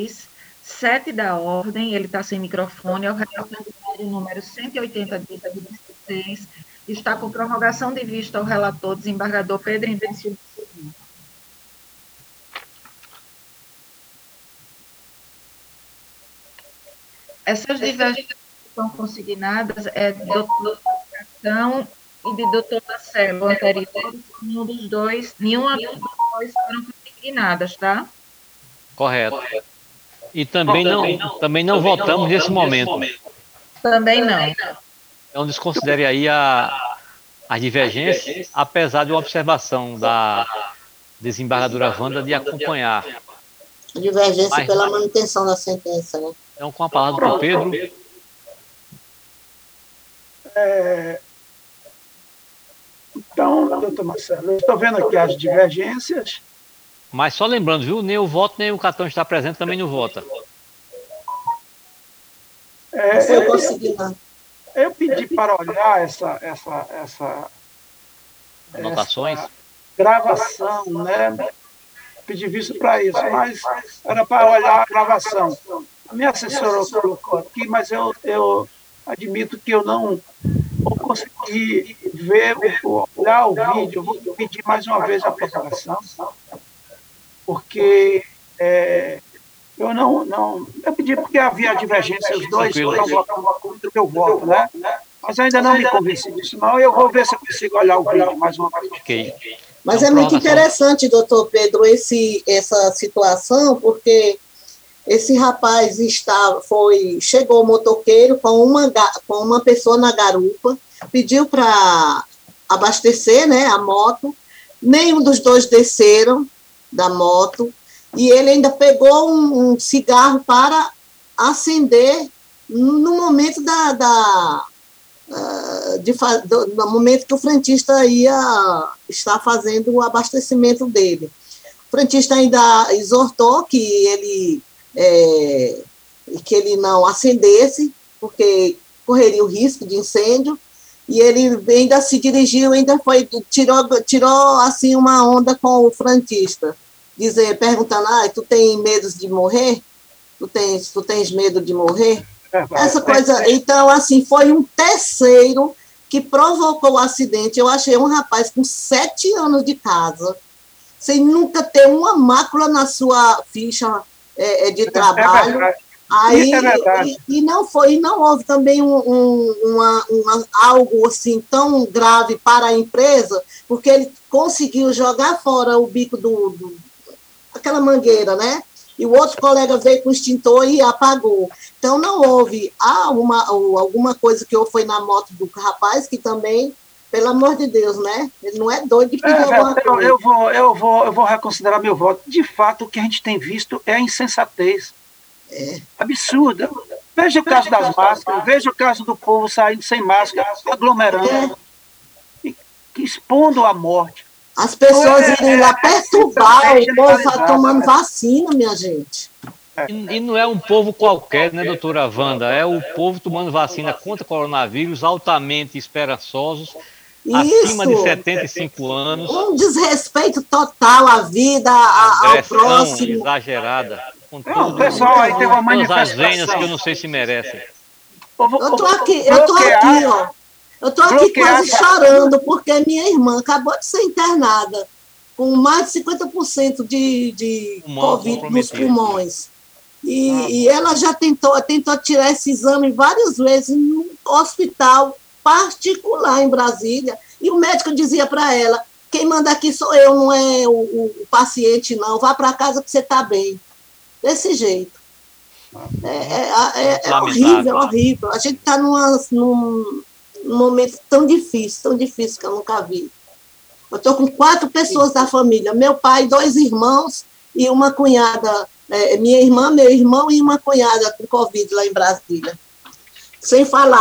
7 da ordem, ele está sem microfone, é o relator número 180 de 2016, está com prorrogação de vista ao relator, desembargador Pedro Invencio. Essas divergências que estão consignadas é de doutor Catão e de doutor Marcelo, anteriores, nenhuma dos dois foram consignadas, tá? Correto. E também não votamos nesse momento. Também não. Então, desconsidere aí as divergências, apesar de uma observação da desembargadora Wanda de acompanhar. Divergência pela manutenção da sentença, né? Então, com a palavra para o Pedro. Então, doutor Marcelo, eu estou vendo aqui as divergências. Mas só lembrando, viu? Nem o voto, nem o cartão está presente, também não vota. Eu pedi para olhar essa anotações, gravação, né? Pedi visto para isso, mas era para olhar a gravação. A minha assessora colocou aqui, mas eu admito que eu não consegui olhar o vídeo. Eu vou pedir mais uma vez a prorrogação, porque eu pedi porque havia divergência, os dois estão votando contra o meu voto, né? Mas ainda não me convenci disso, não. Eu vou ver se eu consigo olhar o vídeo mais uma vez. Okay. Mas é muito interessante, doutor Pedro, essa situação, porque esse rapaz chegou o motoqueiro com uma pessoa na garupa, pediu para abastecer, né, a moto, nenhum dos dois desceram da moto, e ele ainda pegou um cigarro para acender no momento no momento que o frentista ia estar fazendo o abastecimento dele. O frentista ainda exortou que ele não acendesse, porque correria o risco de incêndio, e ele ainda se dirigiu, tirou assim uma onda com o frentista, perguntando: tu tem medo de morrer? Tu tens medo de morrer? Essa coisa. Então, assim, foi um terceiro que provocou o acidente. Eu achei um rapaz com 7 anos de casa, sem nunca ter uma mácula na sua ficha de trabalho. Não houve também algo assim tão grave para a empresa, porque ele conseguiu jogar fora o bico aquela mangueira, né? E o outro colega veio com o extintor e apagou. Então, não houve alguma coisa que foi na moto do rapaz, que também, pelo amor de Deus, né? Ele não é doido de pedir alguma coisa. Eu vou reconsiderar meu voto. De fato, o que a gente tem visto é a insensatez. Absurda. Veja o caso das máscaras, veja o caso do povo saindo sem máscara, aglomerando, expondo a morte. As pessoas irem lá perturbar o povo tomando vacina, minha gente. E não é um povo qualquer, né, doutora Wanda? É o povo tomando vacina contra o coronavírus, altamente esperançosos, acima de 75 anos. Um desrespeito total à vida, ao próximo. Exagerada. Com o pessoal aí tem uma manifestação. As vênias que eu não sei se merecem. Eu tô aqui, ó. Eu estou aqui quase chorando, porque minha irmã acabou de ser internada com mais de 50% de Covid nos pulmões. E ela já tentou tirar esse exame várias vezes num hospital particular em Brasília. E o médico dizia para ela: quem manda aqui sou eu, não é o paciente, não. Vá para casa que você está bem. Desse jeito. É horrível, horrível. A gente está num momento tão difícil que eu nunca vi. Eu estou com 4 pessoas da família, meu pai, 2 irmãos e uma cunhada, minha irmã, meu irmão e uma cunhada com Covid lá em Brasília. Sem falar